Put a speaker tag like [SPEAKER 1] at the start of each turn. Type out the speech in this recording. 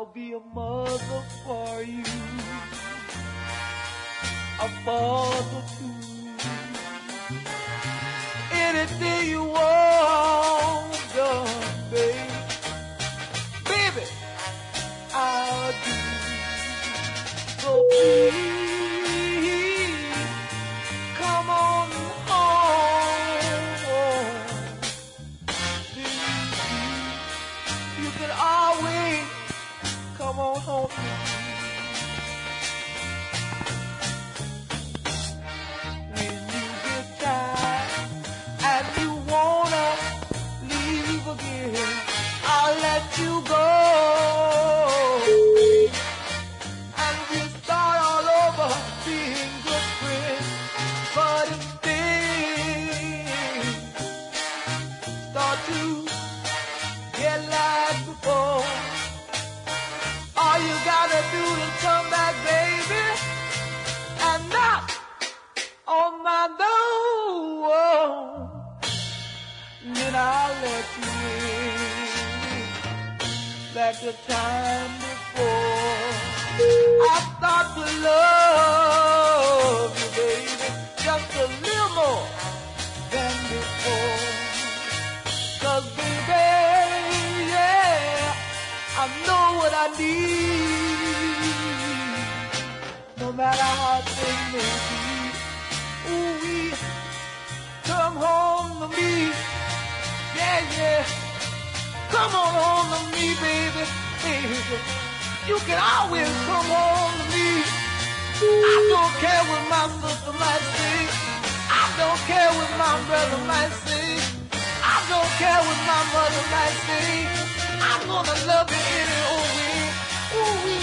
[SPEAKER 1] be a mother for you, a father too. Anything you want done, baby, baby, I'll do. So please, come on home. You can always come on home. When you get tired and you wanna leave again, I'll let you go. And we'll start all over being good friends. But if things start to get like before, all you gotta do is come back, baby, and knock on my door. Then I'll let you in like the time before. I start to love you, baby, just a little more than before. 'Cause baby, yeah, I know what I need. No matter how things may be, ooh, we come home to me. Yeah, yeah, come on home to me, baby, baby. You can always come home to me. I don't care what my sister might say. I don't care what my brother might say. I don't care what my mother might say. I'm gonna love you any old way. Ooh,